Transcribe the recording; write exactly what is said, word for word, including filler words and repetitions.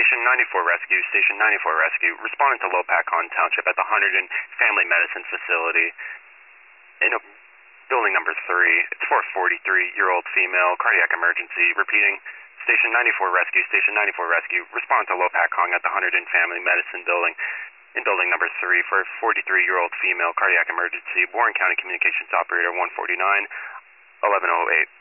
Station ninety-four Rescue, Station ninety-four Rescue, responding to Lopakon Township at the Hunterdon Family Medicine Facility. In a building number three, it's for a forty-three-year-old female, cardiac emergency. Repeating, Station ninety-four Rescue, Station ninety-four Rescue, respond to Lopakon at the Hunterdon Family Medicine Building. In building number three, for a forty-three-year-old female, cardiac emergency. Warren County Communications Operator one forty-nine, eleven oh eight.